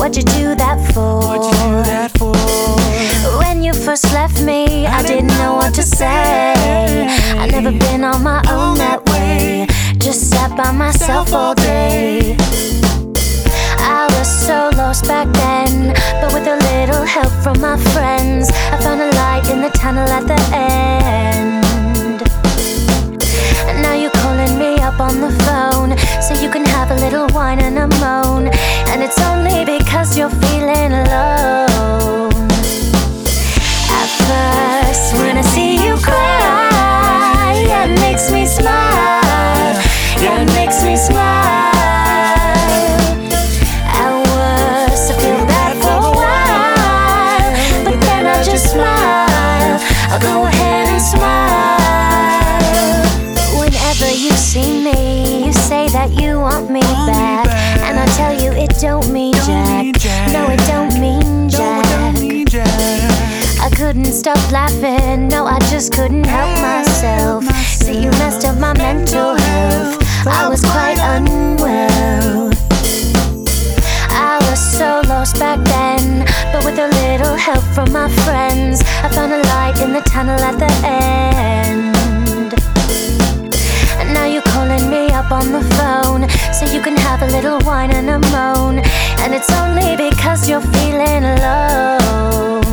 What'd you do that for? What'd you do that for? When you first left me, I didn't know what to say. I'd never been on my own that way. Just sat by myself all day. I was so lost back then, but with a little help from my friends, I found a light in the tunnel at the end. And now you're calling me up on the phone, so you can have a little wine and a moan. And it's only because you're feeling alone. At first, when I see you cry, yeah, it makes me smile. Yeah, it makes me smile. At worst, I feel bad for a while, but then I just smile. I'll go ahead and smile. Whenever you see me, you say that you want me back, and I tell you it don't mean jack. No, it don't mean jack. I couldn't stop laughing, no, I just couldn't help myself. See, you messed up my mental health. I was quite unwell. I was so lost back then, but with a little help from my friends, I found a light in the tunnel at the end. And now you're calling me up on the phone, so you can have a little wine and a moan. And it's only because you're feeling alone.